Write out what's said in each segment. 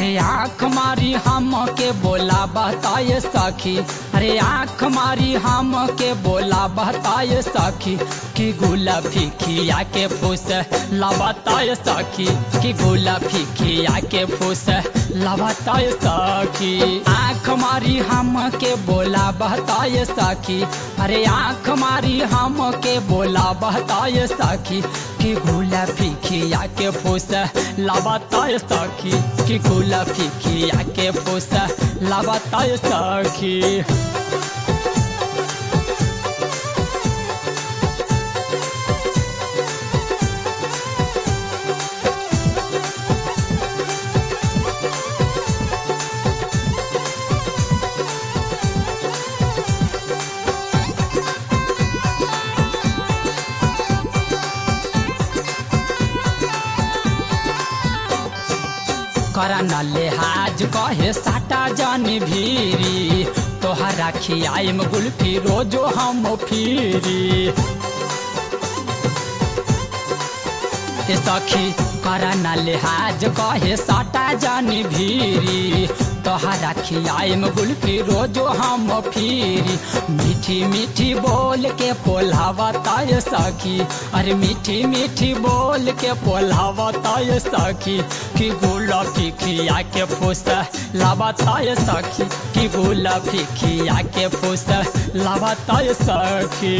अरे आँख मारी हम के बोला बताए सखी, अरे आँख मारी हम के बोला बताए सखी, कि गुलाबी खिया के फूस लबताए सखी, कि गुलाबी खिया के फूस लबताए सखी। आँख मारी हम के बोला बताए सखी, अरे आँख मारी हम के बोला बताए सखी, कि गुलाबी खिया के फूस लबताए सखी, कि गुलाबी खिया के फूस लबताए सखी। करना लिहाज कहे साटा जानी भीरी, तोहरा खियाइम गुल्फी रोजो हम फिरी। सखी करना लिहाज कहे साटा जानी भीरी, तोहरा खियाइम गुल्फी रोजो हम फिरी। मीठी मीठी बोल के पोल्हावताए सखी, अरे मीठी मीठी बोल के पोल्हावताए सखी, कि गुलाबी खिया के फूस लबताए सखी, कि गुलाबी खिया के फूस लबताए सखी।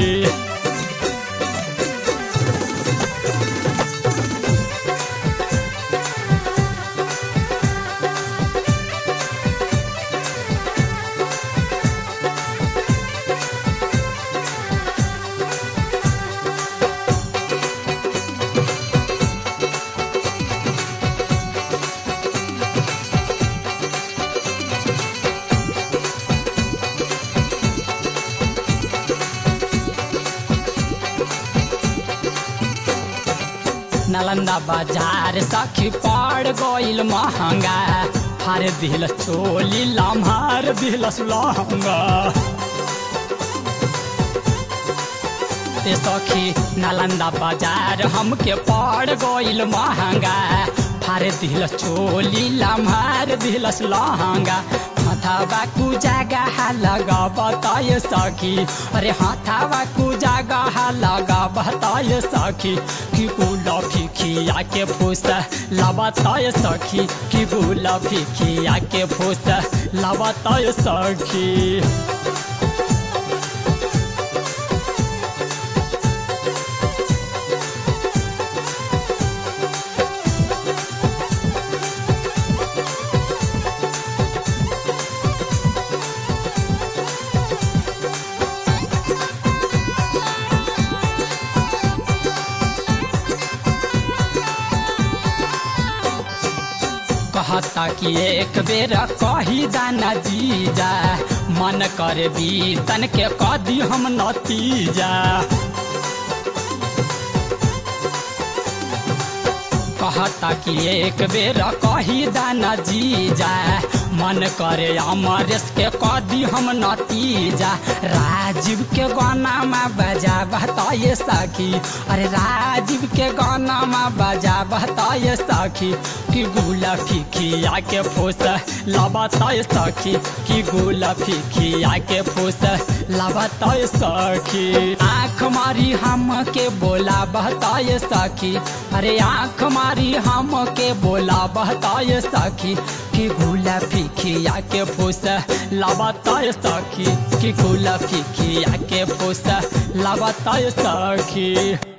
नालंदा बाजार सखी पड़ गइल महंगा, फार दिल चोली लम्हार दिल लहंगा। सखी नालंदा बाजार हमके पड़ गइल महंगा, फार दिल चोली लम्हार दिल लहंगा। हाथावा कु जगह लगा बताए सखी, अरे हाथावा कु जगह लगा बताए सखी, कि गुलाबी खिया के फूस लबताए सखी, कि गुलाबी खिया के फूस लबताए सखी। कहता कि एक बेर कही दाना जीजा, मन करे बीतन के कदी हम नतीजा। कहता कि एक बेर कही दाना जीजा, मन करे अमरेश के कदी हम नतीजा। राजीव के गाना में बजा बताए सखी, अरे राजीव के गाना में बजा बताए सखी, कि गुलाबी खिया के फूस लबताए सखी, कि गुलाबी खिया के फूस लबताए सखी। आँख मारी हम के बोला बताए सखी, अरे आँख मारी हम के बोला बताए सखी, कि गुलाबी खिया के फूस लबताए सखी, कि गुलाबी खिया के फूस लबताए सखी।